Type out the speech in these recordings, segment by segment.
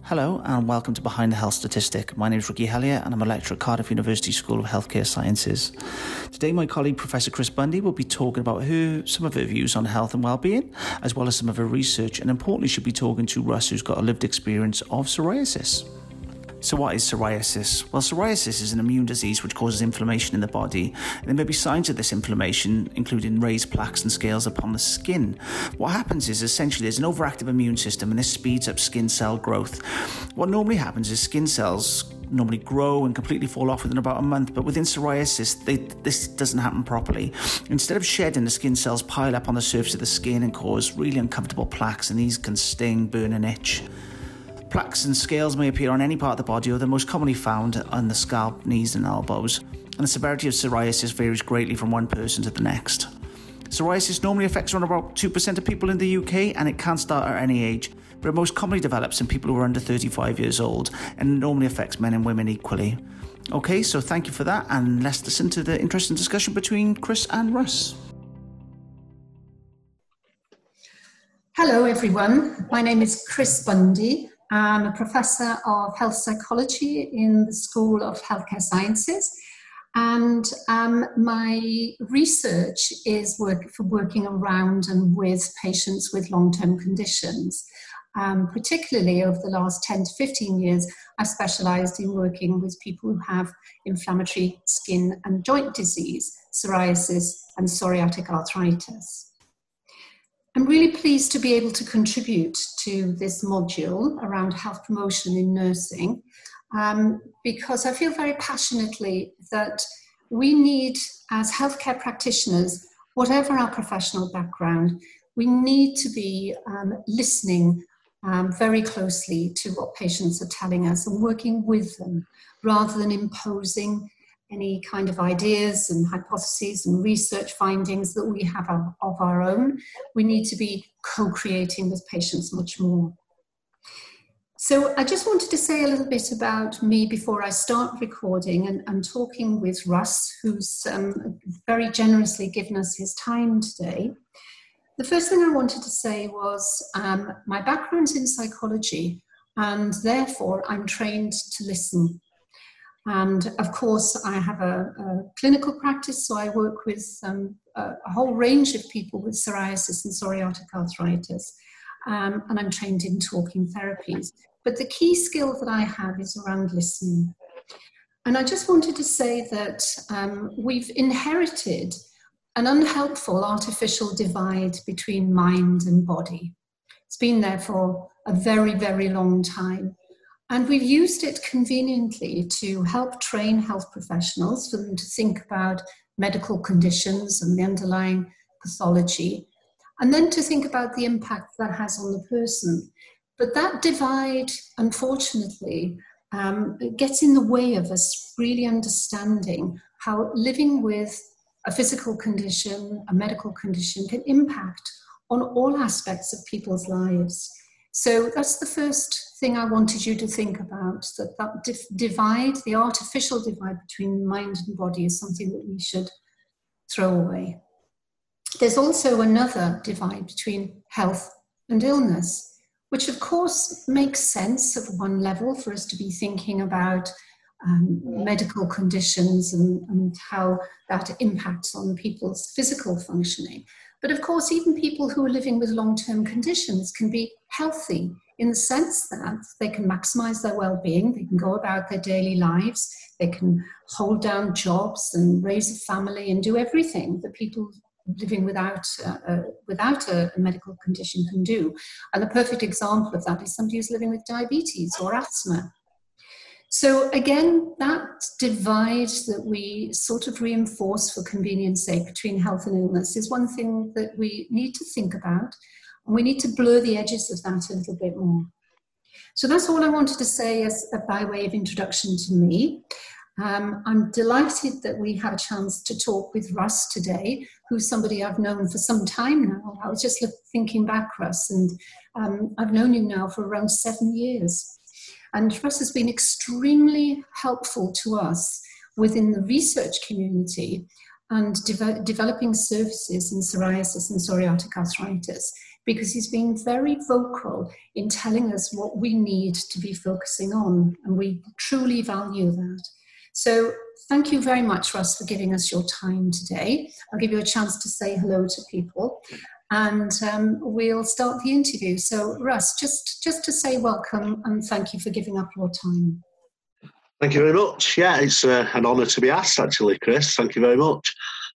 Hello and welcome to Behind the Health Statistic. My name is Ricky Hellier and I'm a lecturer at Cardiff University School of Healthcare Sciences. Today my colleague Professor Chris Bundy will be talking about some of her views on health and well-being, as well as some of her research, and importantly she'll be talking to Russ, who's got a lived experience of psoriasis. So what is psoriasis? Well, psoriasis is an immune disease which causes inflammation in the body, and there may be signs of this inflammation, including raised plaques and scales upon the skin. What happens is essentially there's an overactive immune system, and this speeds up skin cell growth. What normally happens is skin cells normally grow and completely fall off within about a month, but within psoriasis, this doesn't happen properly. Instead of shedding, the skin cells pile up on the surface of the skin and cause really uncomfortable plaques, and these can sting, burn and itch. Plaques and scales may appear on any part of the body, or they're most commonly found on the scalp, knees and elbows, and the severity of psoriasis varies greatly from one person to the next. Psoriasis normally affects around about 2% of people in the UK, and it can start at any age, but it most commonly develops in people who are under 35 years old, and normally affects men and women equally. Okay, so thank you for that, and let's listen to the interesting discussion between Chris and Russ. Hello everyone, my name is Chris Bundy. I'm a professor of health psychology in the School of Healthcare Sciences, and my research is working around and with patients with long-term conditions. Particularly over the last 10 to 15 years, I've specialised in working with people who have inflammatory skin and joint disease, psoriasis and psoriatic arthritis. I'm really pleased to be able to contribute to this module around health promotion in nursing, because I feel very passionately that we need, as healthcare practitioners, whatever our professional background, we need to be listening very closely to what patients are telling us and working with them rather than imposing any kind of ideas and hypotheses and research findings that we have of our own. We need to be co-creating with patients much more. So I just wanted to say a little bit about me before I start recording and talking with Russ, who's very generously given us his time today. The first thing I wanted to say was my background's in psychology, and therefore I'm trained to listen. And of course, I have a clinical practice, so I work with a whole range of people with psoriasis and psoriatic arthritis, and I'm trained in talking therapies. But the key skill that I have is around listening. And I just wanted to say that we've inherited an unhelpful artificial divide between mind and body. It's been there for a very, very long time. And we've used it conveniently to help train health professionals for them to think about medical conditions and the underlying pathology, and then to think about the impact that has on the person. But that divide, unfortunately, gets in the way of us really understanding how living with a physical condition, a medical condition, can impact on all aspects of people's lives. So that's the first thing I wanted you to think about, that divide, the artificial divide between mind and body, is something that we should throw away. There's also another divide between health and illness, which of course makes sense at one level for us to be thinking about medical conditions and how that impacts on people's physical functioning. But of course, even people who are living with long-term conditions can be healthy in the sense that they can maximize their well-being, they can go about their daily lives, they can hold down jobs and raise a family and do everything that people living without a medical condition can do. And the perfect example of that is somebody who's living with diabetes or asthma. So again, that divide that we sort of reinforce for convenience sake between health and illness is one thing that we need to think about, and we need to blur the edges of that a little bit more. So that's all I wanted to say as by way of introduction to me. I'm delighted that we have a chance to talk with Russ today, who's somebody I've known for some time now. I was just thinking back, Russ, and I've known you now for around 7 years. And Russ has been extremely helpful to us within the research community and developing services in psoriasis and psoriatic arthritis, because he's been very vocal in telling us what we need to be focusing on, and we truly value that. So thank you very much, Russ, for giving us your time today. I'll give you a chance to say hello to people, and we'll start the interview. So Russ, just to say welcome and thank you for giving up your time. Thank you very much. Yeah, it's an honour to be asked, actually, Chris. Thank you very much.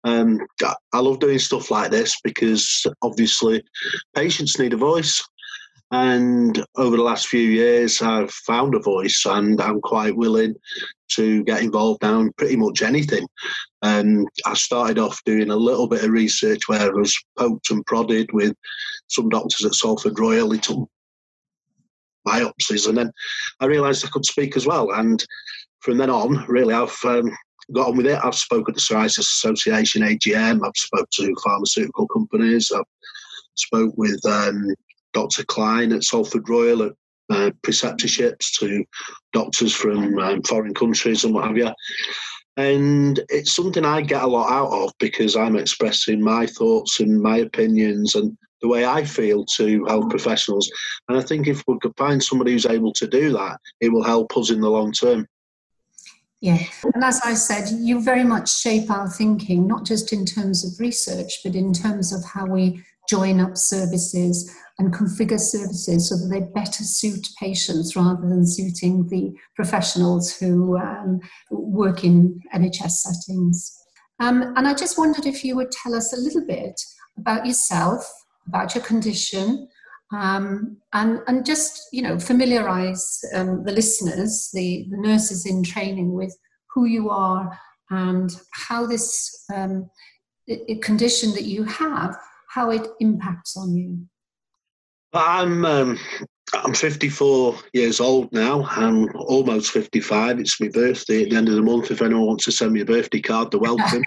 I love doing stuff like this because obviously patients need a voice. And over the last few years, I've found a voice, and I'm quite willing to get involved now in pretty much anything. I started off doing a little bit of research where I was poked and prodded with some doctors at Salford Royal. They took biopsies, and then I realised I could speak as well. And from then on, really, I've got on with it. I've spoken to Psoriasis Association, AGM. I've spoken to pharmaceutical companies. I've spoke with Dr. Klein at Salford Royal, at preceptorships, to doctors from foreign countries and what have you. And it's something I get a lot out of because I'm expressing my thoughts and my opinions and the way I feel to health professionals. And I think if we could find somebody who's able to do that, it will help us in the long term. Yeah, and as I said, you very much shape our thinking, not just in terms of research, but in terms of how we join up services and configure services so that they better suit patients rather than suiting the professionals who work in NHS settings. And I just wondered if you would tell us a little bit about yourself, about your condition, and just, familiarise the listeners, the nurses in training, with who you are and how this condition that you have, how it impacts on you. I'm 54 years old now. I'm almost 55. It's my birthday at the end of the month. If anyone wants to send me a birthday card, they're welcome.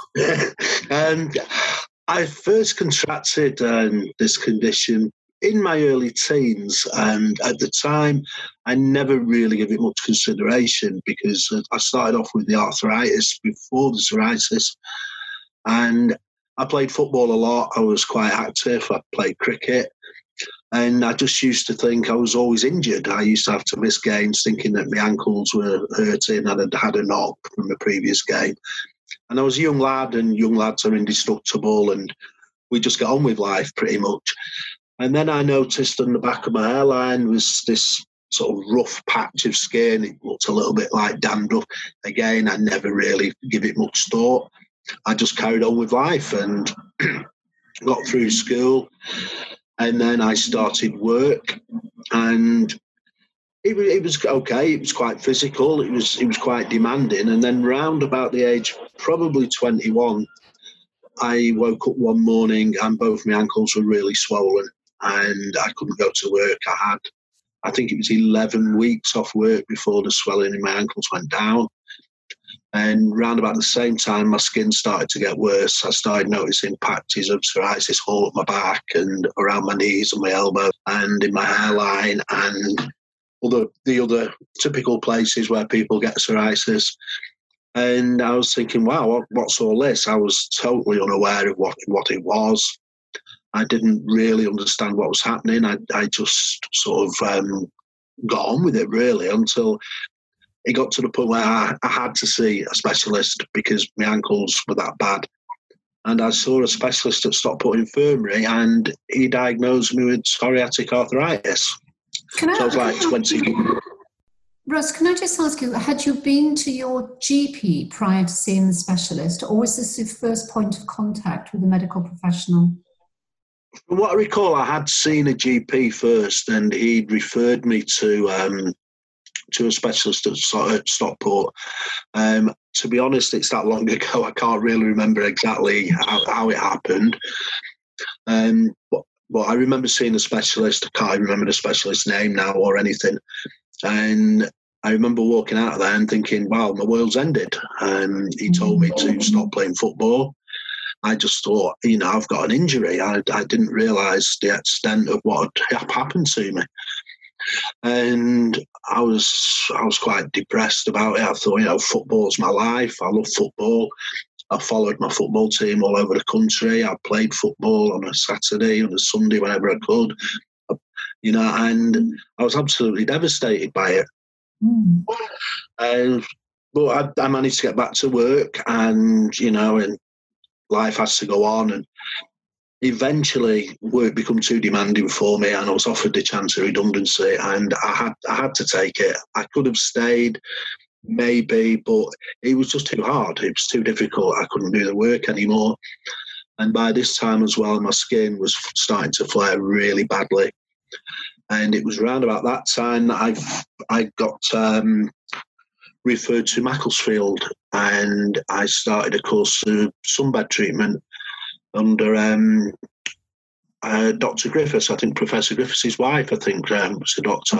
And I first contracted this condition in my early teens, and at the time I never really gave it much consideration because I started off with the arthritis before the psoriasis, and I played football a lot. I was quite active. I played cricket, and I just used to think I was always injured. I used to have to miss games thinking that my ankles were hurting and I'd had a knock from the previous game. And I was a young lad, and young lads are indestructible, and we just get on with life pretty much. And then I noticed on the back of my hairline was this sort of rough patch of skin. It looked a little bit like dandruff. Again, I never really give it much thought. I just carried on with life and got through school. And then I started work, and it was okay. It was quite physical. It was quite demanding. And then round about the age, probably 21, I woke up one morning and both my ankles were really swollen, and I couldn't go to work. I think it was 11 weeks off work before the swelling in my ankles went down. And round about the same time, my skin started to get worse. I started noticing patches of psoriasis all up my back and around my knees and my elbow and in my hairline and the other typical places where people get psoriasis. And I was thinking, wow, what's all this? I was totally unaware of what it was. I didn't really understand what was happening. I just sort of got on with it, really, until it got to the point where I had to see a specialist because my ankles were that bad. And I saw a specialist at Stockport Infirmary, and he diagnosed me with psoriatic arthritis. So I was like 20. Russ, can I just ask you, had you been to your GP prior to seeing the specialist, or was this your first point of contact with a medical professional? From what I recall, I had seen a GP first, and he'd referred me to a specialist at Stockport. To be honest, it's that long ago, I can't really remember exactly how it happened. But I remember seeing a specialist. I can't remember the specialist's name now or anything. And I remember walking out of there and thinking, wow, my world's ended. He told me to stop playing football. I just thought, I've got an injury. I didn't realise the extent of what had happened to me. And I was quite depressed about it. I thought, football's my life. I love football. I followed my football team all over the country. I played football on a Saturday, on a Sunday, whenever I could. And I was absolutely devastated by it. But I managed to get back to work, and life has to go on. And eventually, work became too demanding for me, and I was offered the chance of redundancy, and I had to take it. I could have stayed, maybe, but it was just too hard. It was too difficult. I couldn't do the work anymore. And by this time as well, my skin was starting to flare really badly. And it was around about that time that I got referred to Macclesfield, and I started a course of sunbed treatment under Dr. Griffiths. I think Professor Griffiths' wife, was the doctor.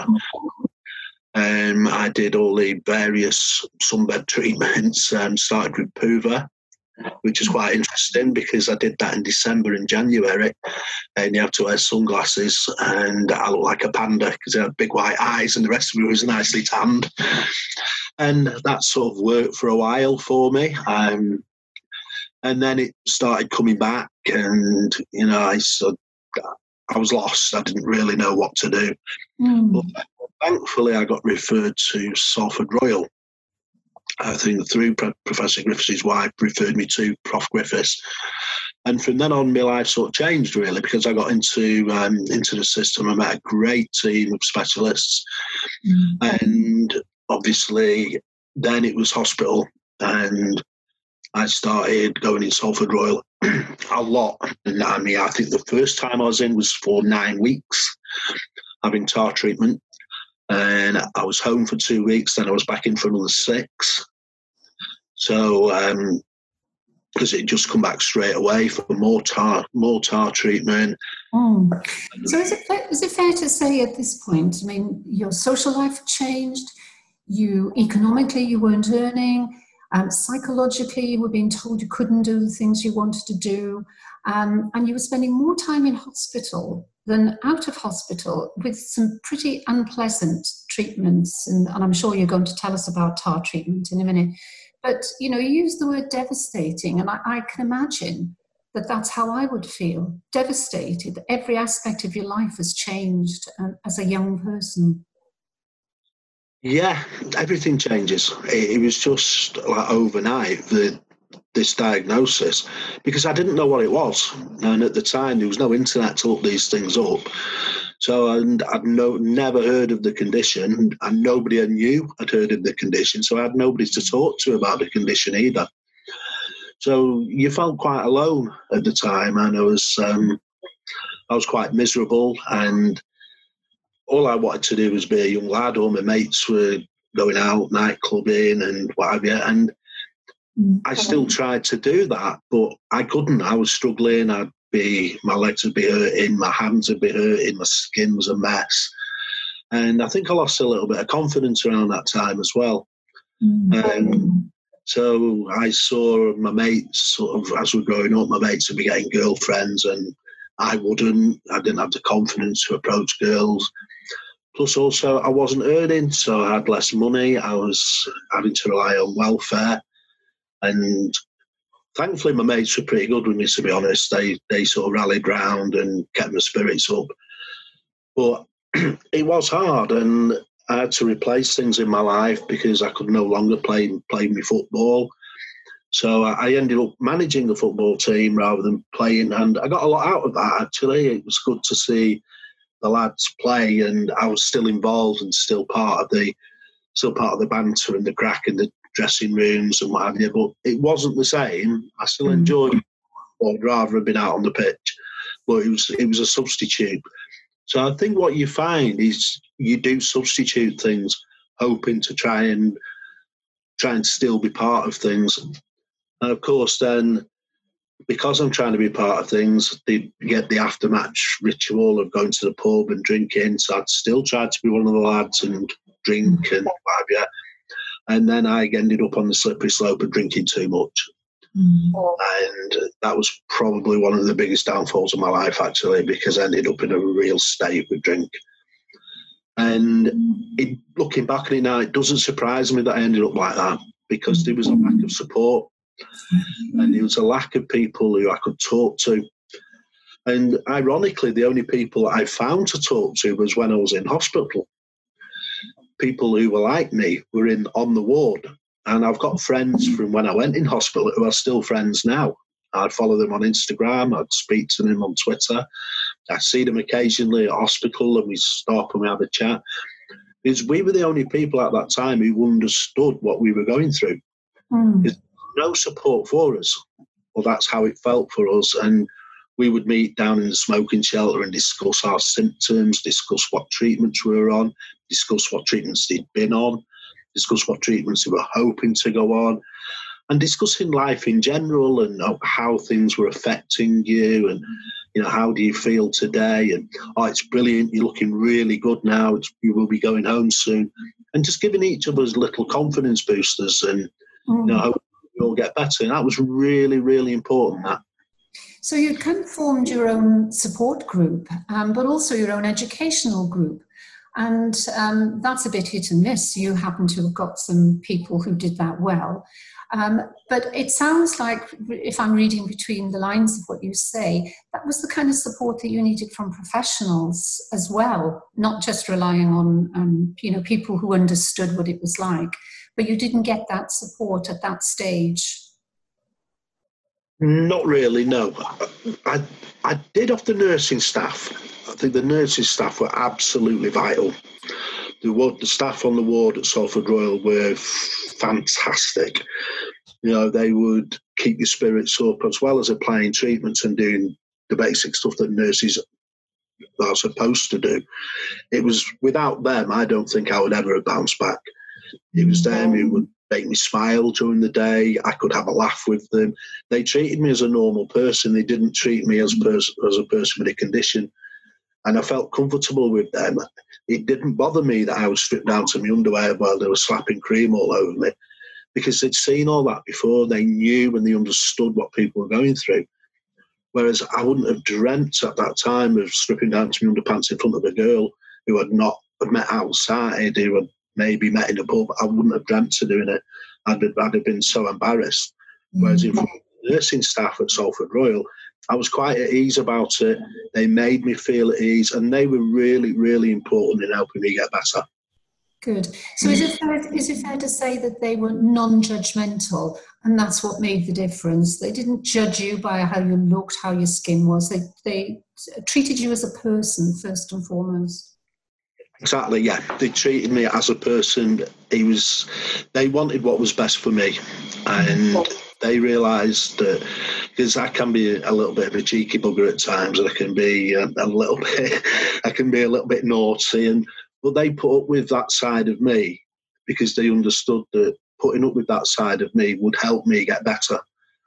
I did all the various sunbed treatments, started with Puva, which is quite interesting because I did that in December and January, and you have to wear sunglasses, and I looked like a panda because I had big white eyes and the rest of me was nicely tanned. And that sort of worked for a while for me. And then it started coming back, and, I was lost. I didn't really know what to do. But thankfully, I got referred to Salford Royal. I think through Professor Griffiths' wife referred me to Prof. Griffiths. And from then on, my life sort of changed, really, because I got into the system. I met a great team of specialists. And obviously, then it was hospital. And I started going in Salford Royal a lot. And I think the first time I was in was for 9 weeks, having tar treatment. And I was home for 2 weeks, then I was back in for another 6. So, because it just come back straight away for more tar treatment. So is it fair to say at this point, I mean, your social life changed, economically you weren't earning, psychologically you were being told you couldn't do the things you wanted to do, and you were spending more time in hospital than out of hospital with some pretty unpleasant treatments. And I'm sure you're going to tell us about tar treatment in a minute. But, you used the word devastating, and I can imagine that that's how I would feel, devastated. Every aspect of your life has changed as a young person. Yeah, everything changes. It was just like overnight, this diagnosis, because I didn't know what it was. And at the time, there was no internet to look these things up. So I'd never heard of the condition, and nobody I knew had heard of the condition. So I had nobody to talk to about the condition either. So you felt quite alone at the time, and I was quite miserable, and all I wanted to do was be a young lad. All my mates were going out, night clubbing and what have you, and I still tried to do that, but I couldn't. I was struggling. My legs would be hurting, my hands would be hurting, my skin was a mess. And I think I lost a little bit of confidence around that time as well. So I saw my mates, sort of, as we were growing up, my mates would be getting girlfriends, and I wouldn't. I didn't have the confidence to approach girls. Plus also, I wasn't earning, so I had less money. I was having to rely on welfare. And thankfully, my mates were pretty good with me, to be honest. They sort of rallied round and kept my spirits up. But it was hard, and I had to replace things in my life because I could no longer play my football. So I ended up managing the football team rather than playing, and I got a lot out of that, actually. It was good to see the lads play, and I was still involved and still part of the banter and the crack and the dressing rooms and what have you, but it wasn't the same. I still enjoyed it. I'd rather have been out on the pitch, but it was a substitute. So I think what you find is you do substitute things, hoping to try and still be part of things. And of course, then, because I'm trying to be part of things, they get the after-match ritual of going to the pub and drinking. So I'd still try to be one of the lads and drink and what have you. And then I ended up on the slippery slope of drinking too much. And that was probably one of the biggest downfalls of my life, actually, because I ended up in a real state with drink. And looking back on it now, it doesn't surprise me that I ended up like that, because there was a lack of support And there was a lack of people who I could talk to. And ironically, the only people I found to talk to was when I was in hospital. People who were like me were on the ward. And I've got friends from when I went in hospital who are still friends now. I'd follow them on Instagram, I'd speak to them on Twitter. I see them occasionally at hospital and we stop and we have a chat. Because we were the only people at that time who understood what we were going through. There's no support for us. Well, that's how it felt for us. And we would meet down in the smoking shelter and discuss our symptoms, discuss what treatments we were on, discuss what treatments they'd been on, discuss what treatments they were hoping to go on, and discussing life in general and how things were affecting you and, how do you feel today? And, it's brilliant, you're looking really good now, you will be going home soon. And just giving each of us little confidence boosters and, hope we'll get better. And that was really, really important, that. So you'd kind of formed your own support group, but also your own educational group. And that's a bit hit and miss. You happen to have got some people who did that well. But it sounds like, if I'm reading between the lines of what you say, that was the kind of support that you needed from professionals as well, not just relying on people who understood what it was like. But you didn't get that support at that stage. Not really, no. I did off the nursing staff. I think the nursing staff were absolutely vital. The staff on the ward at Salford Royal were fantastic. They would keep your spirits up as well as applying treatments and doing the basic stuff that nurses are supposed to do. It was without them, I don't think I would ever have bounced back. It was them who would make me smile during the day. I could have a laugh with them. They treated me as a normal person. They didn't treat me as a person with a condition. And I felt comfortable with them. It didn't bother me that I was stripped down to my underwear while they were slapping cream all over me, because they'd seen all that before. They knew and they understood what people were going through. Whereas I wouldn't have dreamt at that time of stripping down to my underpants in front of a girl who I'd met outside, who had maybe met in a pub. I wouldn't have dreamt of doing it. I'd have been so embarrassed. Whereas in front of the nursing staff at Salford Royal, I was quite at ease about it. They made me feel at ease, and they were really, really important in helping me get better. Good. So is it fair to say that they were non-judgmental, and that's what made the difference? They didn't judge you by how you looked, how your skin was. They treated you as a person first and foremost. Exactly, yeah. They treated me as a person. They wanted what was best for me, and they realised that, because I can be a little bit of a cheeky bugger at times, and I can be a little bit naughty, but they put up with that side of me because they understood that putting up with that side of me would help me get better.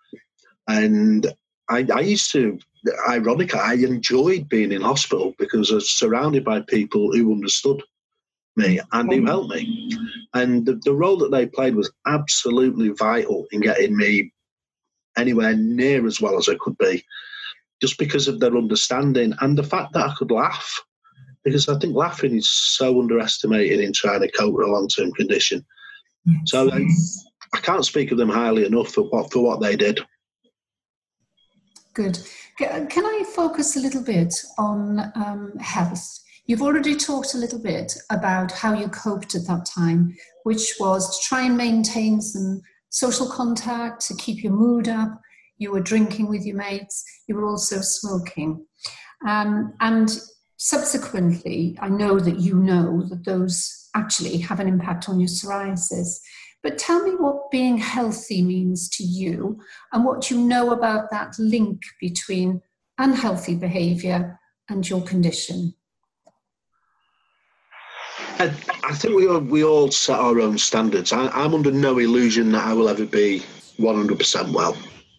And I used to, ironically, I enjoyed being in hospital because I was surrounded by people who understood me and who helped me. And the role that they played was absolutely vital in getting me anywhere near as well as I could be, just because of their understanding and the fact that I could laugh. Because I think laughing is so underestimated in trying to cope with a long-term condition. So I can't speak of them highly enough for what they did. Good. Can I focus a little bit on health? You've already talked a little bit about how you coped at that time, which was to try and maintain some social contact, to keep your mood up. You were drinking with your mates. You were also smoking. And subsequently, I know that those actually have an impact on your psoriasis. But tell me what being healthy means to you and what you know about that link between unhealthy behaviour and your condition. I think we all set our own standards. I'm under no illusion that I will ever be 100% well.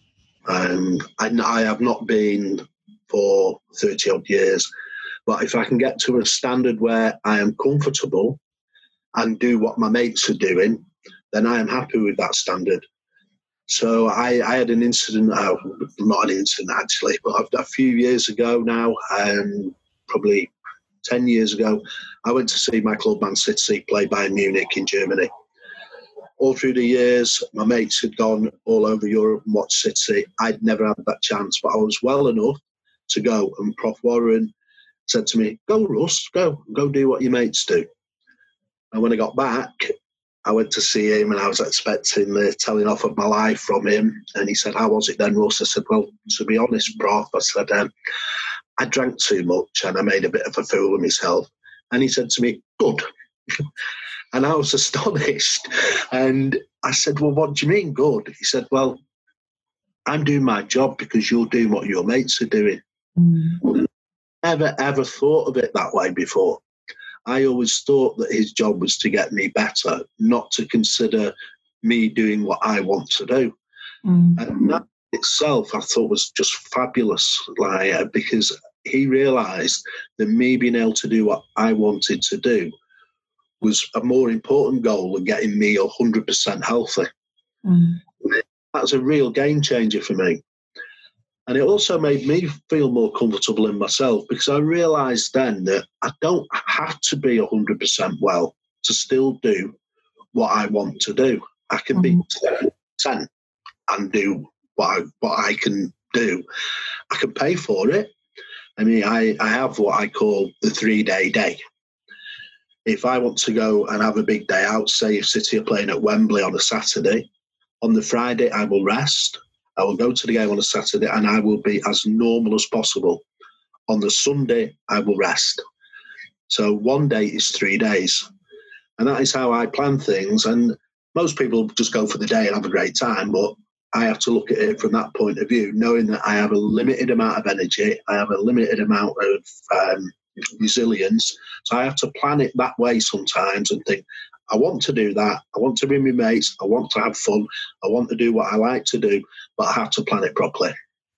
I have not been for 30 odd years. But if I can get to a standard where I am comfortable and do what my mates are doing, then I am happy with that standard. So I had an incident, not an incident actually, but a few years ago now, probably 10 years ago, I went to see my club Man City play Bayern Munich in Germany. all through the years, my mates had gone all over Europe and watched City. I'd never had that chance, but I was well enough to go. And Prof. Warren said to me, go, Russ, go do what your mates do. And when I got back, I went to see him and I was expecting the telling off of my life from him. And he said, how was it then, Russ? I said, well, to be honest, Prof, I said, I drank too much and I made a bit of a fool of myself. And he said to me, good. And I was astonished. And I said, well, what do you mean good? He said, well, I'm doing my job because you're doing what your mates are doing. Mm. Never, ever thought of it that way before. I always thought that his job was to get me better, not to consider me doing what I want to do. Mm. And that itself, I thought, was just fabulous, because he realised that me being able to do what I wanted to do was a more important goal than getting me 100% healthy. Mm. That's a real game changer for me. And it also made me feel more comfortable in myself because I realised then that I don't have to be 100% well to still do what I want to do. I can be 10% and do what I can do. I can pay for it. I mean, I have what I call the 3-day day. If I want to go and have a big day out, say if City are playing at Wembley on a Saturday, on the Friday I will rest. I will go to the game on a Saturday and I will be as normal as possible. On the Sunday, I will rest. So one day is 3 days. And that is how I plan things. And most people just go for the day and have a great time, but I have to look at it from that point of view, knowing that I have a limited amount of energy, I have a limited amount of resilience. So I have to plan it that way sometimes and think, I want to do that. I want to be with my mates. I want to have fun. I want to do what I like to do, but I have to plan it properly.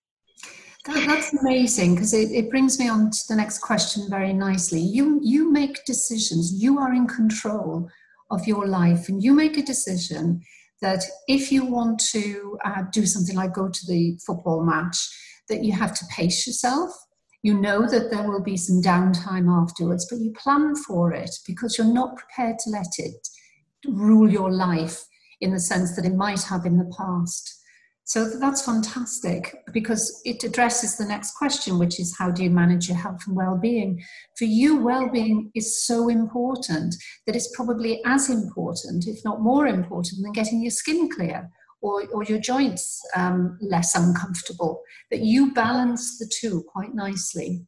That's amazing because it brings me on to the next question very nicely. You make decisions. You are in control of your life, and you make a decision that if you want to do something like go to the football match, that you have to pace yourself. You know that there will be some downtime afterwards, but you plan for it because you're not prepared to let it rule your life in the sense that it might have in the past. So that's fantastic because it addresses the next question, which is how do you manage your health and well-being? For you, well-being is so important that it's probably as important, if not more important, than getting your skin clear or your joints less uncomfortable, that you balance the two quite nicely.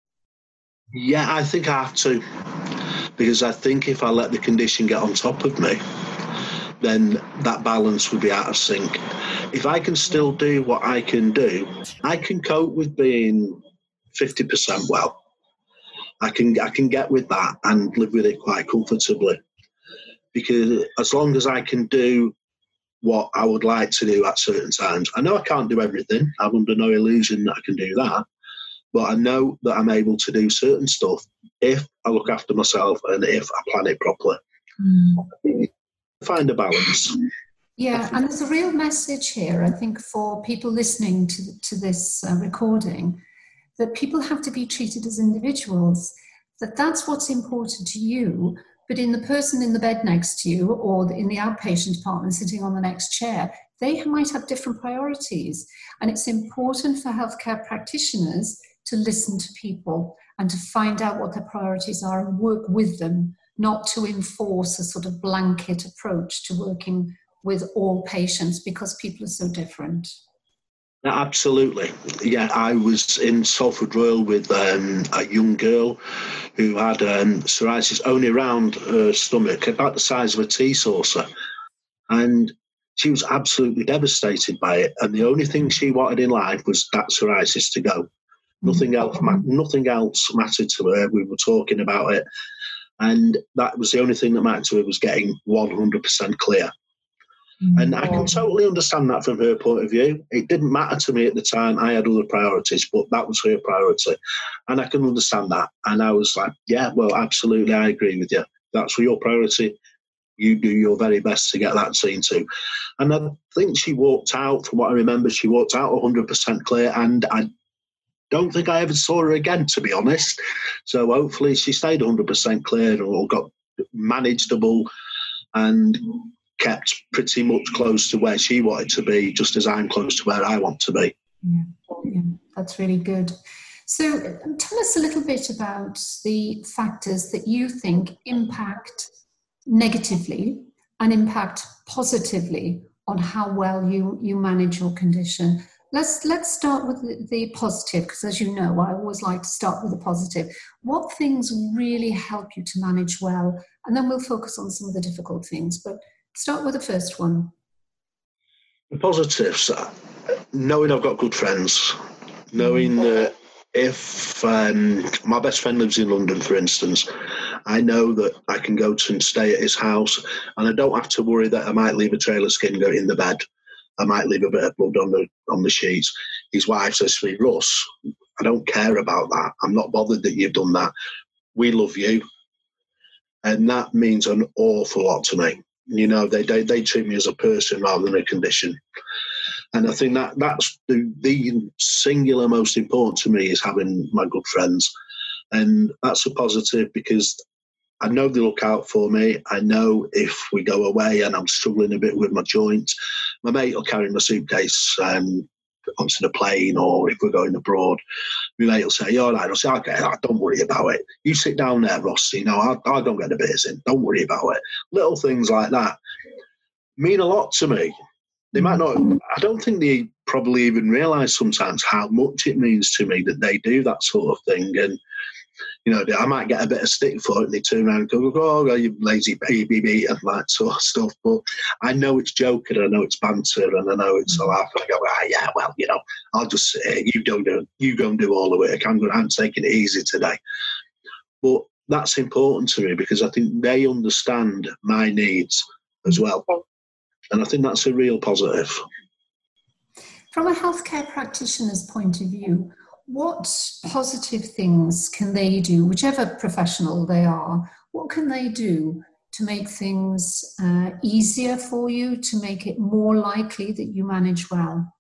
Yeah, I think I have to, because I think if I let the condition get on top of me, then that balance would be out of sync. If I can still do what I can do, I can cope with being 50% well. I can get with that and live with it quite comfortably, because as long as I can do what I would like to do at certain times. I know I can't do everything. I'm under no illusion that I can do that. But I know that I'm able to do certain stuff if I look after myself and if I plan it properly. Find a balance. Yeah, and there's a real message here, I think, for people listening to this recording, that people have to be treated as individuals, that's what's important to you. But in the person in the bed next to you or in the outpatient department sitting on the next chair, they might have different priorities. And it's important for healthcare practitioners to listen to people and to find out what their priorities are and work with them, not to enforce a sort of blanket approach to working with all patients because people are so different. Absolutely. Yeah, I was in Salford Royal with a young girl who had psoriasis only around her stomach, about the size of a tea saucer. And she was absolutely devastated by it. And the only thing she wanted in life was that psoriasis to go. Nothing else mattered to her. We were talking about it. And that was the only thing that mattered to her, was getting 100% clear. And I can totally understand that from her point of view. It didn't matter to me at the time. I had other priorities, but that was her priority. And I can understand that. And I was like, yeah, well, absolutely, I agree with you. That's your priority. You do your very best to get that seen to. And I think she walked out, from what I remember, she walked out 100% clear. And I don't think I ever saw her again, to be honest. So hopefully she stayed 100% clear or got manageable and kept pretty much close to where she wanted to be, just as I'm close to where I want to be. Yeah, that's really good. So tell us a little bit about the factors that you think impact negatively and impact positively on how well you manage your condition. Let's start with the positive, because as you know, I always like to start with the positive. What things really help you to manage well? And then we'll focus on some of the difficult things, but start with the first one. The positives, knowing I've got good friends, knowing that if my best friend lives in London, for instance, I know that I can go to and stay at his house, and I don't have to worry that I might leave a trail of skin in the bed. I might leave a bit of blood on the sheets. His wife says to me, Russ, I don't care about that. I'm not bothered that you've done that. We love you. And that means an awful lot to me. You know, they treat me as a person rather than a condition. And I think that's the singular most important to me, is having my good friends. And that's a positive, because I know they look out for me. I know if we go away and I'm struggling a bit with my joint, my mate will carry my suitcase onto the plane, or if we're going abroad, my mate will say, all right, I'll say, okay, don't worry about it. You sit down there, Ross, you know, I don't get the beers in. Don't worry about it. Little things like that mean a lot to me. They might not, I don't think they probably even realise sometimes how much it means to me that they do that sort of thing. And, you know, I might get a bit of stick for it, and they turn around and go, oh, you lazy baby, and that sort of stuff. But I know it's joking, I know it's banter, and I know it's a laugh. And I go, yeah, well, you know, I'll just sit here. You go and do all the work. I'm taking it easy today. But that's important to me, because I think they understand my needs as well. And I think that's a real positive. From a healthcare practitioner's point of view, what positive things can they do, whichever professional they are, what can they do to make things easier for you, to make it more likely that you manage well?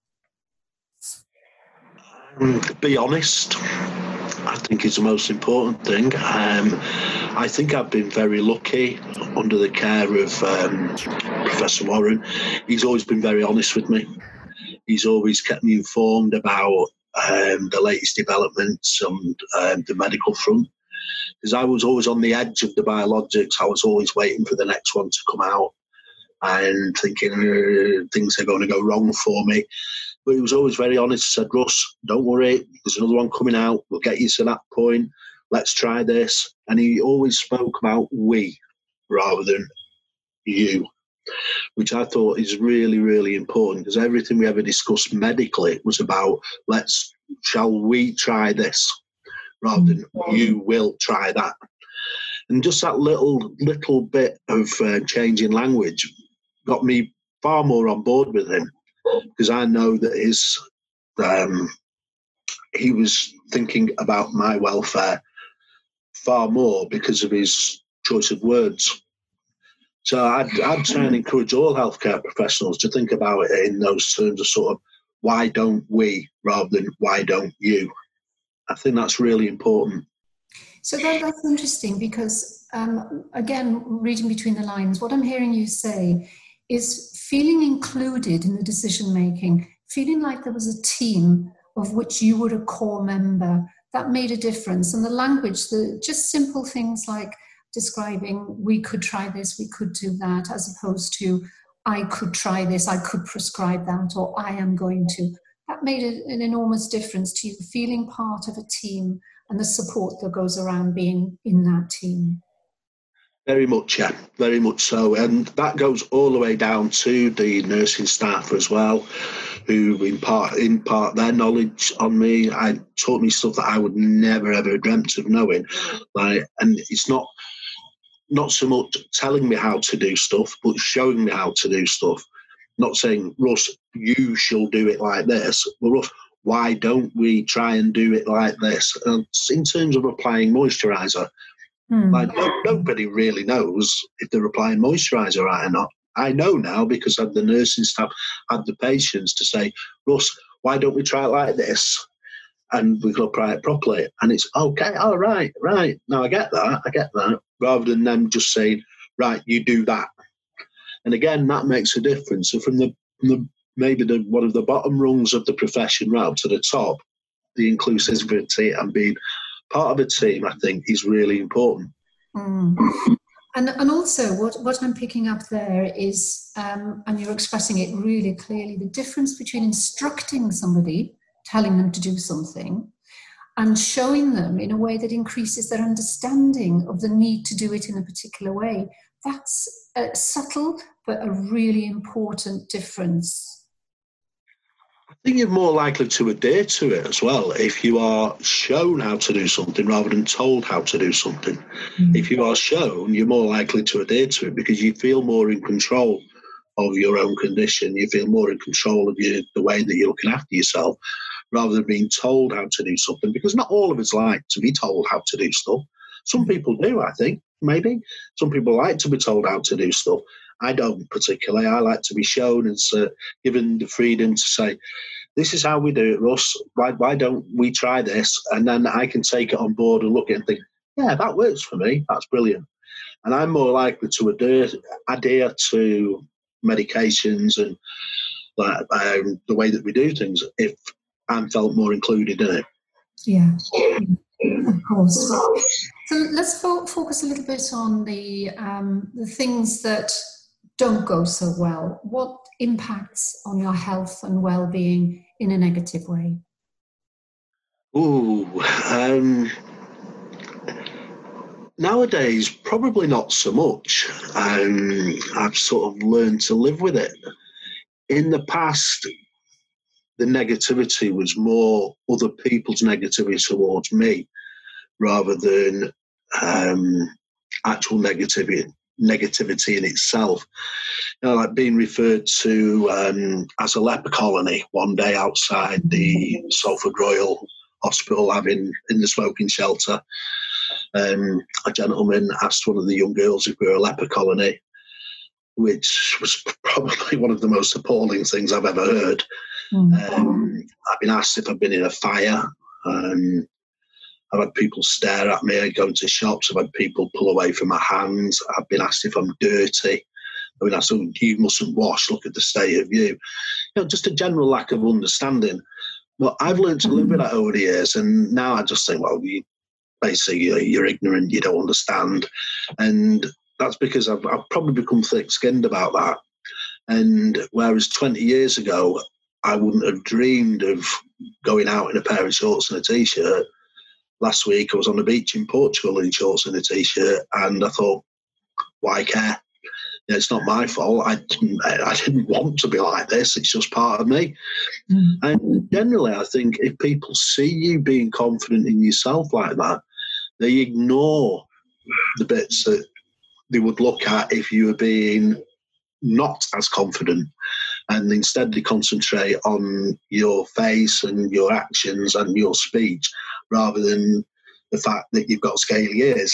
Be honest, I think, is the most important thing. I think I've been very lucky under the care of Professor Warren. He's always been very honest with me. He's always kept me informed about the latest developments on the medical front, because I was always on the edge of the biologics. I was always waiting for the next one to come out and thinking things are going to go wrong for me. But he was always very honest. He said, Russ, don't worry, there's another one coming out. We'll get you to that point. Let's try this. And he always spoke about we rather than you, which I thought is really, really important, because everything we ever discussed medically was about, shall we try this rather than you will try that. And just that little bit of change in language got me far more on board with him, because I know that he was thinking about my welfare far more because of his choice of words. So I'd try and encourage all healthcare professionals to think about it in those terms of sort of, why don't we rather than why don't you? I think that's really important. So that's interesting, because, again, reading between the lines, what I'm hearing you say is feeling included in the decision-making, feeling like there was a team of which you were a core member. That made a difference. And the language, just simple things like describing, we could try this, we could do that, as opposed to, I could try this, I could prescribe that, or I am going to. That made an enormous difference to you, feeling part of a team and the support that goes around being in that team. Very much, yeah, very much so. And that goes all the way down to the nursing staff as well, who impart their knowledge on me. Taught me stuff that I would never, ever dreamt of knowing. And it's not so much telling me how to do stuff, but showing me how to do stuff. Not saying, Russ, you shall do it like this. Well, Russ, why don't we try and do it like this? And in terms of applying moisturiser, nobody really knows if they're applying moisturiser right or not. I know now, because the nursing staff had the patience to say, Russ, why don't we try it like this? And we can apply it properly. And it's okay, all right. Now I get that. Rather than them just saying, right, you do that. And again, that makes a difference. So from the maybe one of the bottom rungs of the profession right up to the top, the inclusivity and being part of a team, I think, is really important. Mm. And also what I'm picking up there is, and you're expressing it really clearly, the difference between instructing somebody, telling them to do something, and showing them in a way that increases their understanding of the need to do it in a particular way. That's a subtle but a really important difference. I think you're more likely to adhere to it as well if you are shown how to do something rather than told how to do something. Mm-hmm. If you are shown, you're more likely to adhere to it because you feel more in control of your own condition. You feel more in control of the way that you're looking after yourself rather than being told how to do something, because not all of us like to be told how to do stuff. Some people do, I think, maybe. Some people like to be told how to do stuff. I don't particularly. I like to be shown and given the freedom to say, this is how we do it, Russ. Why don't we try this? And then I can take it on board and look at it and think, yeah, that works for me. That's brilliant. And I'm more likely to adhere to medications and the way that we do things if I'm felt more included in it. Yeah, of course. So let's focus a little bit on the things that don't go so well. What impacts on your health and well-being in a negative way? Nowadays, probably not so much. I've sort of learned to live with it. In the past, the negativity was more other people's negativity towards me rather than actual negativity in itself. You know, like being referred to as a leper colony one day outside the Salford Royal Hospital, having in the smoking shelter. A gentleman asked one of the young girls if we were a leper colony, which was probably one of the most appalling things I've ever heard. I've been asked if I've been in a fire. I've had people stare at me. I go into shops. I've had people pull away from my hands. I've been asked if I'm dirty. I've been asked, oh, you mustn't wash. Look at the state of you. You know, just a general lack of understanding. But I've learned to live with that over the years, and now I just think, well, you're ignorant. You don't understand, and that's because I've probably become thick-skinned about that. And whereas 20 years ago, I wouldn't have dreamed of going out in a pair of shorts and a T-shirt. Last week, I was on the beach in Portugal in shorts and a T-shirt, and I thought, why care? You know, it's not my fault. I didn't want to be like this. It's just part of me. And generally, I think if people see you being confident in yourself like that, they ignore the bits that they would look at if you were being not as confident, and instead they concentrate on your face and your actions and your speech rather than the fact that you've got scaly ears.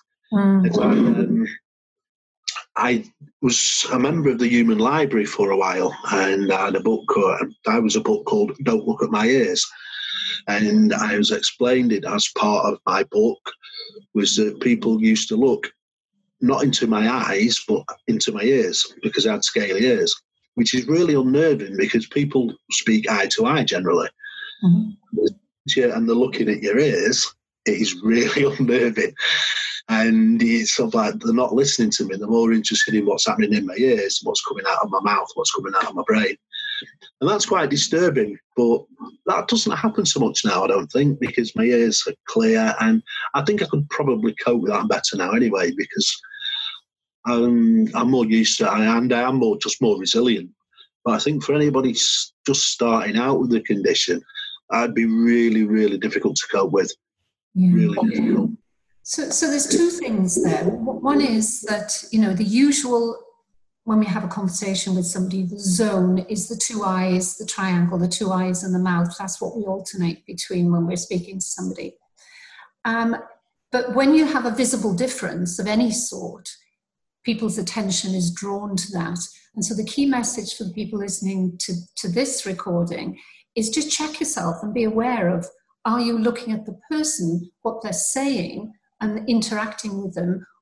I was a member of the Human Library for a while, and I had a book. I was a book called "Don't Look at My Ears," and I was explained it as part of my book was that people used to look not into my eyes, but into my ears because I had scaly ears, which is really unnerving because people speak eye to eye generally. And they're looking at your ears. It is really unnerving. And it's sort of like they're not listening to me. They're more interested in what's happening in my ears, what's coming out of my mouth, what's coming out of my brain. And that's quite disturbing. But that doesn't happen so much now, I don't think, because my ears are clear. And I think I could probably cope with that better now anyway, because I'm more used to it and I am more resilient. But I think for anybody just starting out with the condition, I'd be really, really difficult to cope with. Yeah. Really difficult. So there's two things there. One is that, you know, the usual, when we have a conversation with somebody, the zone is the two eyes, the triangle, the two eyes and the mouth. That's what we alternate between when we're speaking to somebody. But when you have a visible difference of any sort, people's attention is drawn to that. And so the key message for the people listening to this recording is just check yourself and be aware of, are you looking at the person, what they're saying, and interacting with them,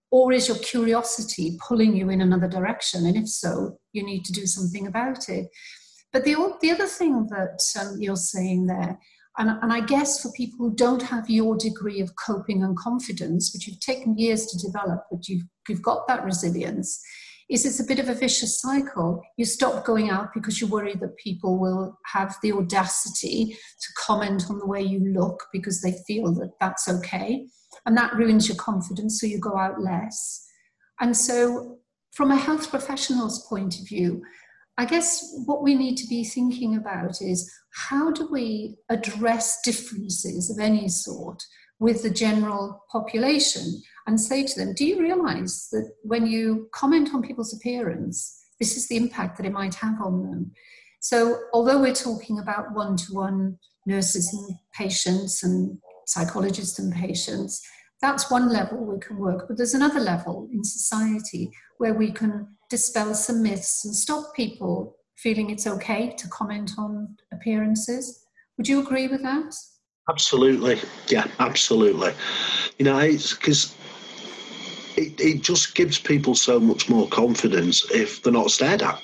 Or is your curiosity pulling you in another direction? And if so, you need to do something about it. But the other thing that you're saying there, and I guess for people who don't have your degree of coping and confidence, which you've taken years to develop, but you've got that resilience, is it's a bit of a vicious cycle. You stop going out because you worry that people will have the audacity to comment on the way you look because they feel that that's okay. And that ruins your confidence, so you go out less. And so from a health professional's point of view, I guess what we need to be thinking about is how do we address differences of any sort with the general population and say to them, do you realise that when you comment on people's appearance, this is the impact that it might have on them? So although we're talking about one-to-one nurses and patients and psychologists and patients, that's one level we can work, but there's another level in society where we can dispel some myths and stop people feeling it's okay to comment on appearances. Would you agree with that? Absolutely. Yeah, absolutely. It's because it just gives people so much more confidence if they're not stared at,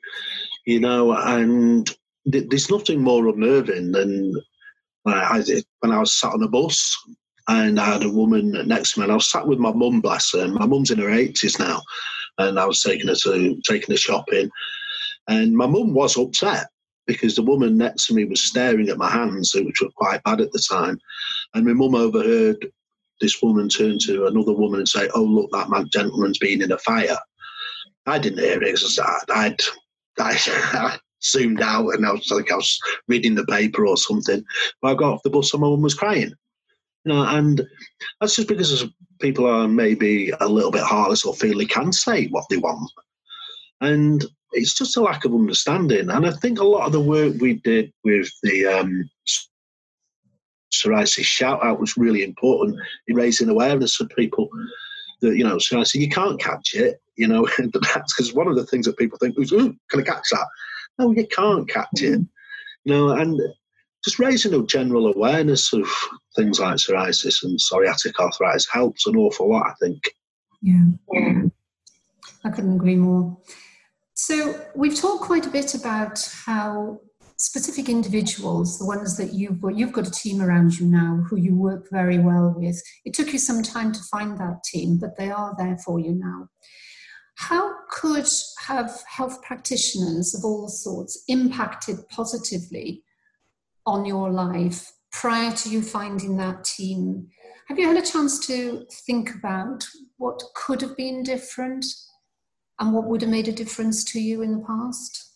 and there's nothing more unnerving than when I was sat on a bus and I had a woman next to me, and I was sat with my mum, bless her. My mum's in her 80s now, and I was taking her shopping, and my mum was upset because the woman next to me was staring at my hands, which were quite bad at the time, and my mum overheard this woman turn to another woman and say, "Oh, look, that gentleman's been in a fire." I didn't hear it because I zoomed out and I was reading the paper or something. But I got off the bus and my mum was crying. And that's just because people are maybe a little bit heartless or feel they can say what they want. And it's just a lack of understanding. And I think a lot of the work we did with the psoriasis shout out was really important in raising awareness of people that, psoriasis, you can't catch it, that's because one of the things that people think is, ooh, can I catch that? No, you can't catch it, and just raising a general awareness of things like psoriasis and psoriatic arthritis helps an awful lot, I think. Yeah. I couldn't agree more. So we've talked quite a bit about how specific individuals, the ones that you've got a team around you now who you work very well with. It took you some time to find that team, but they are there for you now. How could have health practitioners of all sorts impacted positively on your life prior to you finding that team? Have you had a chance to think about what could have been different and what would have made a difference to you in the past?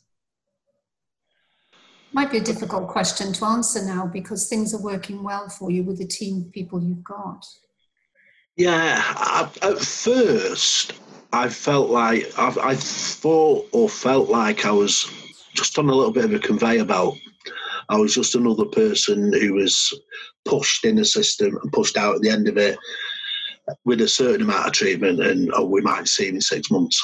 Might be a difficult question to answer now because things are working well for you with the team of people you've got. Yeah, at first I felt like I felt like I was just on a little bit of a conveyor belt. I was just another person who was pushed in a system and pushed out at the end of it with a certain amount of treatment, and we might see him in 6 months.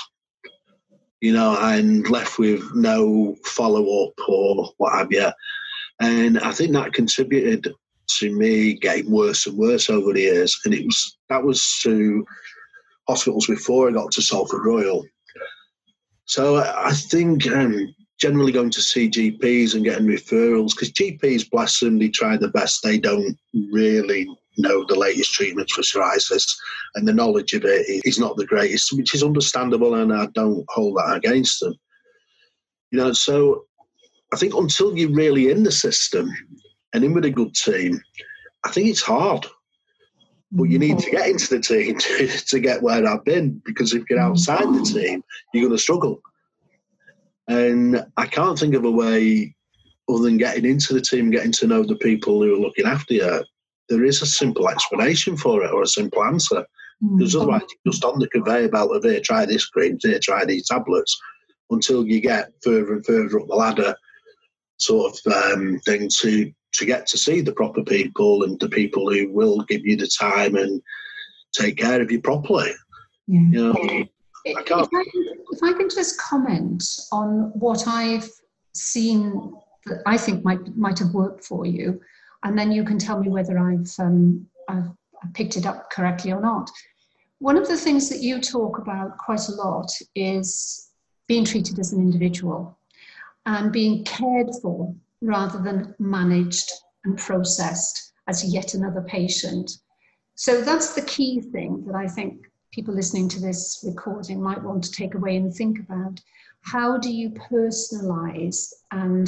And left with no follow-up or what have you. And I think that contributed to me getting worse and worse over the years. And that was through hospitals before I got to Salford Royal. So I think generally going to see GPs and getting referrals, because GPs, bless them, they try their best. They don't really know the latest treatments for psoriasis, and the knowledge of it is not the greatest, which is understandable, and I don't hold that against them. So I think until you're really in the system and in with a good team, I think it's hard. But you need to get into the team to get where I've been, because if you're outside the team, you're going to struggle. And I can't think of a way other than getting into the team, getting to know the people who are looking after you. There is a simple explanation for it, or a simple answer. Because otherwise you're just on the conveyor belt of here, try this cream, here, try these tablets, until you get further and further up the ladder sort of thing to get to see the proper people and the people who will give you the time and take care of you properly. Yeah. If I can just comment on what I've seen that I think might have worked for you, and then you can tell me whether I've picked it up correctly or not. one of the things that you talk about quite a lot is being treated as an individual and being cared for rather than managed and processed as yet another patient. So that's the key thing that I think people listening to this recording might want to take away and think about. How do you personalize and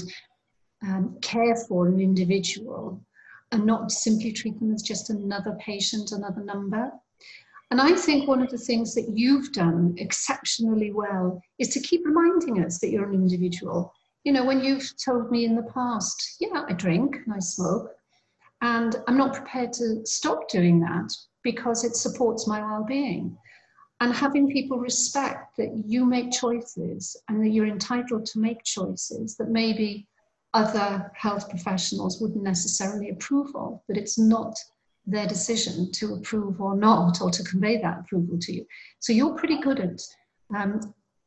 care for an individual and not simply treat them as just another patient, another number? And I think one of the things that you've done exceptionally well is to keep reminding us that you're an individual. You know, when you've told me in the past, yeah, I drink and I smoke, and I'm not prepared to stop doing that because it supports my well-being. And having people respect that you make choices and that you're entitled to make choices that maybe other health professionals wouldn't necessarily approve of, but it's not their decision to approve or not, or to convey that approval to you. So you're pretty good at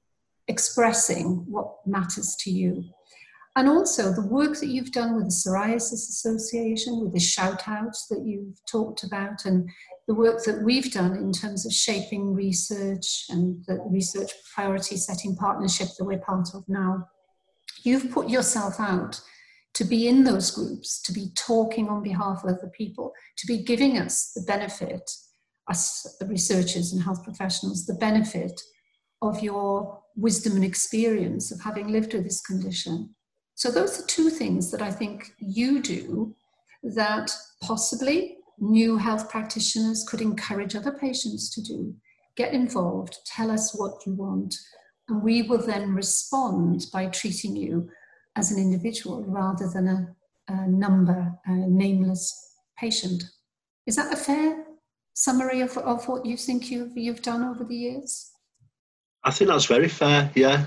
expressing what matters to you. And also the work that you've done with the Psoriasis Association, with the shout-outs that you've talked about, and the work that we've done in terms of shaping research and the research priority setting partnership that we're part of now. You've put yourself out to be in those groups, to be talking on behalf of other people, to be giving us the benefit, us researchers and health professionals, the benefit of your wisdom and experience of having lived with this condition. So those are two things that I think you do that possibly new health practitioners could encourage other patients to do. Get involved, tell us what you want, and we will then respond by treating you as an individual rather than a number, a nameless patient. Is that a fair summary of what you think you've done over the years? I think that's very fair, yeah.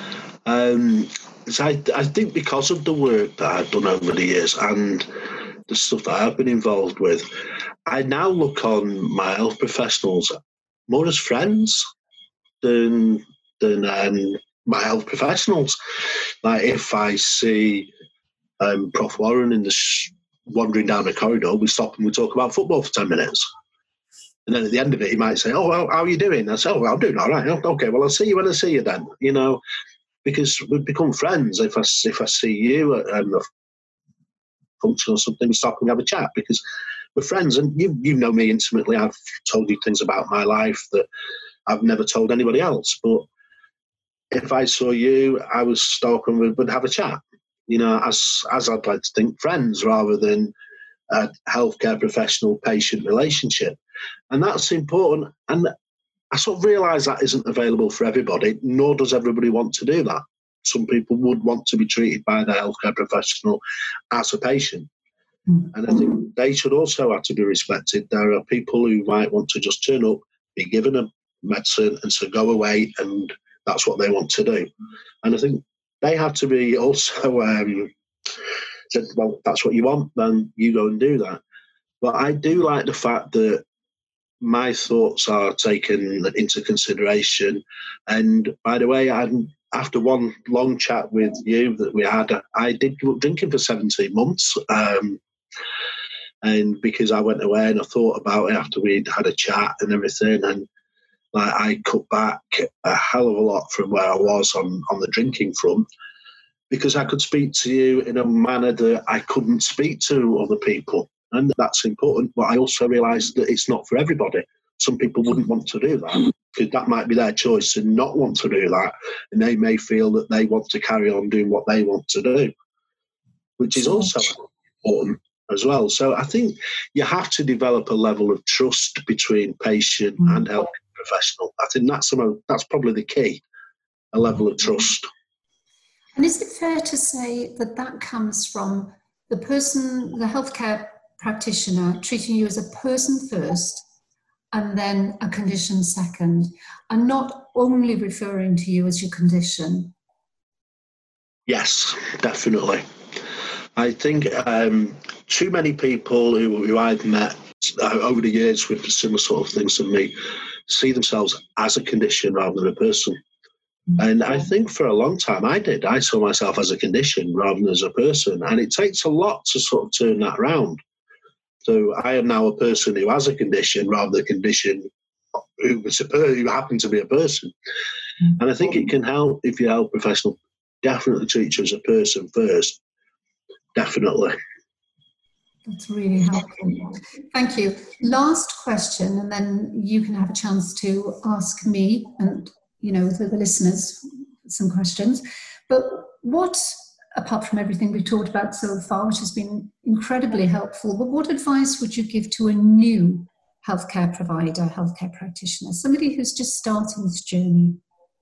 So I think because of the work that I've done over the years and the stuff that I've been involved with, I now look on my health professionals more as friends than my health professionals. Like if I see Prof. Warren wandering down the corridor, we stop and we talk about football for 10 minutes. And then at the end of it, he might say, "Oh, well, how are you doing?" I say, "Oh, well, I'm doing all right." "Okay, well, I'll see you when I see you then," you know, because we've become friends. If I see you at a function or something, we stop and have a chat because we're friends. And you know me intimately. I've told you things about my life that I've never told anybody else. But if I saw you, I was stalking, we'd have a chat, you know, as I'd like to think, friends rather than a healthcare professional-patient relationship. And that's important. And I sort of realise that isn't available for everybody, nor does everybody want to do that. Some people would want to be treated by the healthcare professional as a patient. And I think they should also have to be respected. There are people who might want to just turn up, be given a medicine and so go away, and that's what they want to do. And I think they have to be also said, well, that's what you want, then you go and do that. But I do like the fact that my thoughts are taken into consideration. And by the way, after one long chat with you that we had, I did give up drinking for 17 months. And because I went away and I thought about it after we'd had a chat and everything, and like I cut back a hell of a lot from where I was on the drinking front, because I could speak to you in a manner that I couldn't speak to other people. And that's important. But I also realised that it's not for everybody. Some people wouldn't want to do that because that might be their choice to not want to do that. And they may feel that they want to carry on doing what they want to do, which is also important as well. So I think you have to develop a level of trust between patient and healthcare professional. I think that's probably the key, a level of trust. And is it fair to say that that comes from the person, the healthcare practitioner, treating you as a person first and then a condition second, and not only referring to you as your condition? Yes, definitely. I think too many people who I've met over the years with similar sort of things to me see themselves as a condition rather than a person. And I think for a long time I did. I saw myself as a condition rather than as a person. And it takes a lot to sort of turn that around. So I am now a person who has a condition rather than a condition who happened to be a person. And I think it can help if you're a health professional. Definitely treat you as a person first. Definitely. That's really helpful. Thank you. Last question, and then you can have a chance to ask me and, the listeners some questions. But what, apart from everything we've talked about so far, which has been incredibly helpful, but what advice would you give to a new healthcare provider, healthcare practitioner, somebody who's just starting this journey?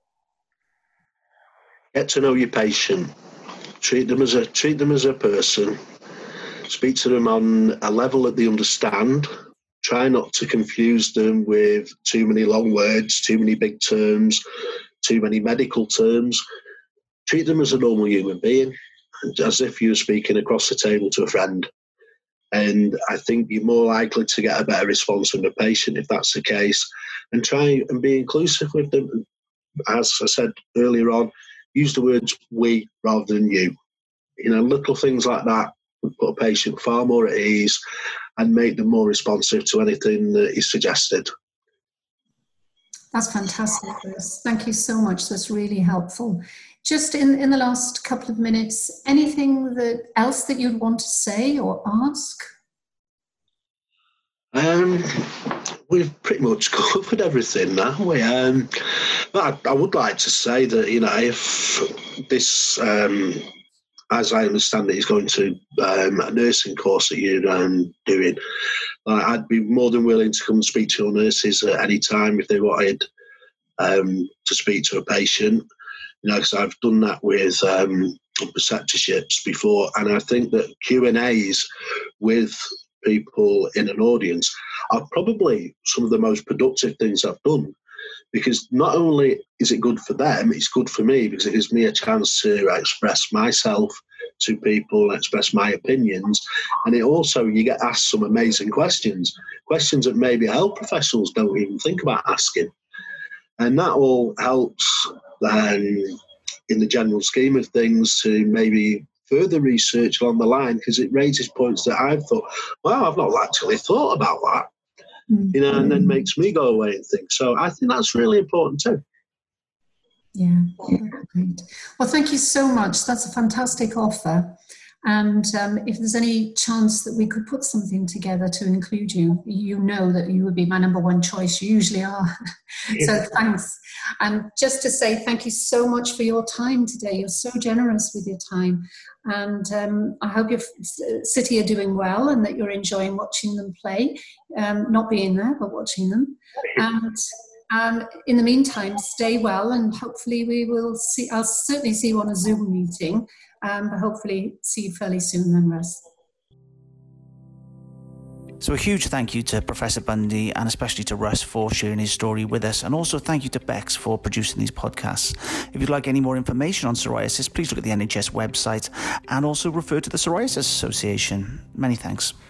Get to know your patient. Treat them as a person. Speak to them on a level that they understand. Try not to confuse them with too many long words, too many big terms, too many medical terms. Treat them as a normal human being, as if you were speaking across the table to a friend. And I think you're more likely to get a better response from the patient if that's the case. And try and be inclusive with them. As I said earlier on, use the words we rather than you. Little things like that would put a patient far more at ease and make them more responsive to anything that is suggested. That's fantastic, Chris. Thank you so much. That's really helpful. Just in the last couple of minutes, anything else that you'd want to say or ask? We've pretty much covered everything now. But I would like to say that, if this, as I understand it, is going to a nursing course that you're doing, I'd be more than willing to come and speak to your nurses at any time if they wanted to speak to a patient. Because I've done that with preceptorships before, and I think that Q&As with people in an audience are probably some of the most productive things I've done, because not only is it good for them, it's good for me because it gives me a chance to express myself to people, express my opinions, and it also, you get asked some amazing questions that maybe health professionals don't even think about asking, and that all helps in the general scheme of things to maybe further research along the line, because it raises points that I've thought, wow, I've not actually thought about that, and then makes me go away and think. So I think that's really important too. Yeah, great. Well, thank you so much. That's a fantastic offer. And if there's any chance that we could put something together to include you, you know that you would be my number one choice. You usually are. So thanks. And just to say thank you so much for your time today. You're so generous with your time. And I hope your city are doing well and that you're enjoying watching them play. Not being there, but watching them. And in the meantime, stay well, and hopefully we will see. I'll certainly see you on a Zoom meeting, but hopefully see you fairly soon then, Russ. So a huge thank you to Professor Bundy, and especially to Russ for sharing his story with us. And also thank you to Bex for producing these podcasts. If you'd like any more information on psoriasis, please look at the NHS website and also refer to the Psoriasis Association. Many thanks.